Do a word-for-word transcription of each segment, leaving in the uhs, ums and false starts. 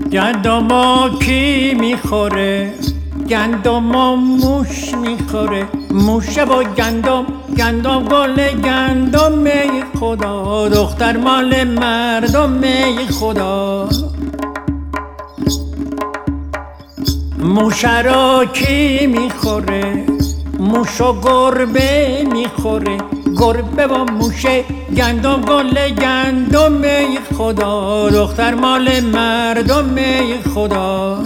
گندما کی میخوره؟ گندما موش میخوره. موشه با گندم، گندم گل گندم ای خدا. دختر مال مردم ای خدا. موشه را کی میخوره؟ موش و گربه میخوره. گربه با موشه گندم گل گندم ای خدا. دختر مال مردم ای خدا.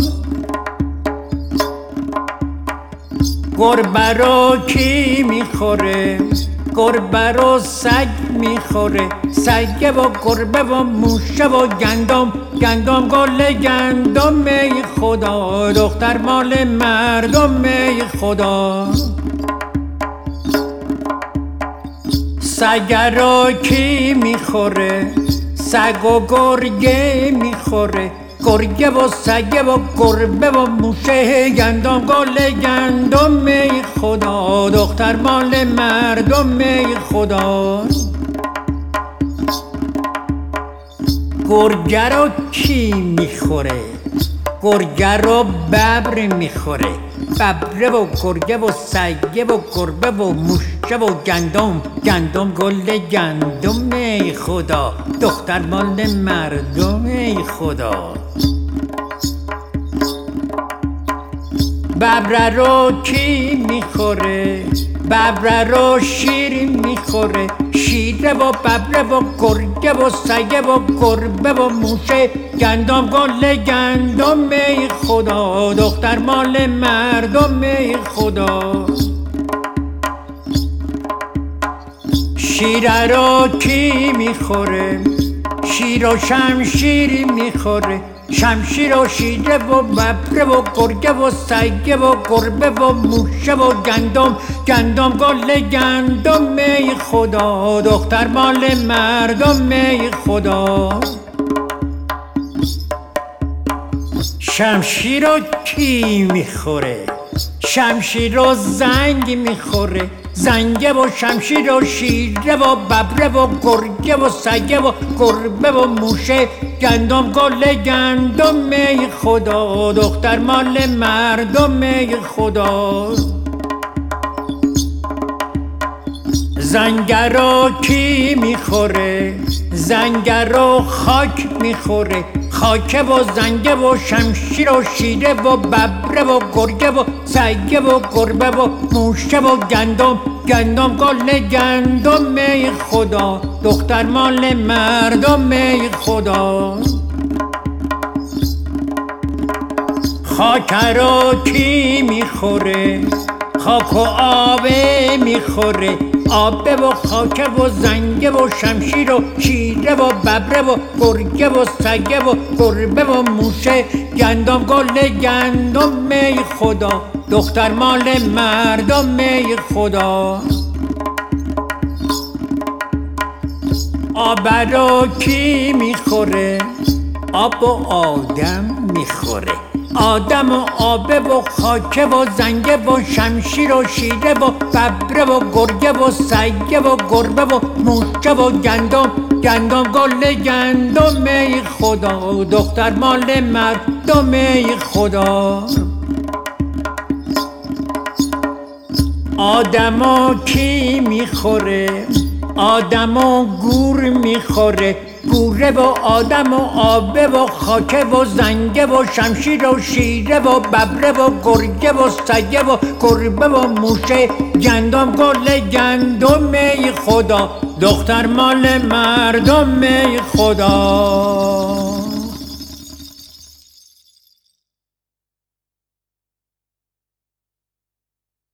گربه رو کی میخوره؟ گربه رو سگ میخوره. سگ و گربه و موشه و گندم، گندم گل گندم ای خدا. دختر مال مردم ای خدا. سگ رو کی میخوره؟ سگ و گرگه میخوره. گرگه و سگه و گربه و موشه گندم گل گندم ای خدا. دختر مال مردم ای خدا. گرگه رو کی میخوره؟ گرگه رو ببر میخوره. ببره و گرگه و سگه و گربه و موشه و گندم، گندم گل گندم ای خدا. دختر مال مردم ای خدا. ببره رو کی میخوره؟ ببره رو شیر میخوره. شیره و ببره و گرگه و سگه و گربه و موشه گندم گل گندم ای خدا. دختر مال مردم ای خدا. شیره رو کی میخوره؟ شیر و شمشیر میخوره. شمشیر و شیره و ببره و گرگه و سگه و گربه و موشه و گندم، گندم گل گندم ای خدا. دختر مال مردم ای خدا. شمشیر رو کی میخوره؟ شمشیر رو زنگ میخوره. زنگه و شمشیر و شیره و ببره و گرگه و سگه و گربه و موشه گندم گل گندم ای خدا. دختر مال مردم ای خدا. زنگه رو کی میخوره؟ زنگه رو خاک میخوره. خاکه و زنگه و شمشیر و شیره و ببره و گرگه و سگه و گربه و موشه و گندم، گندم گل گندم ای خدا. دختر مال مردم ای خدا. خاک رو کی میخوره؟ خاک و آبه میخوره. آبه و خاکه و زنگه و شمشیر و شیره و ببره و گرگه و سگه و گربه و موشه گندم گل گندم ای خدا. دختر مال مردم ای خدا. آب رو کی میخوره؟ آب و آدم میخوره. آدم و آبه و خاکه و زنگه و شمشیر و شیره و ببره و گرگه و سگه و گربه و موشه و گندم، گندم گل گندم ای خدا. دختر مال مردم ای خدا. آدمو کی میخوره؟ آدمو گور میخوره. گوره و آدم و آبه و خاکه و زنگه و شمشیر و شیره و ببره و گرگه و سگه و گربه و موشه گندم گل گندم ای خدا. دختر مال مردم ای خدا.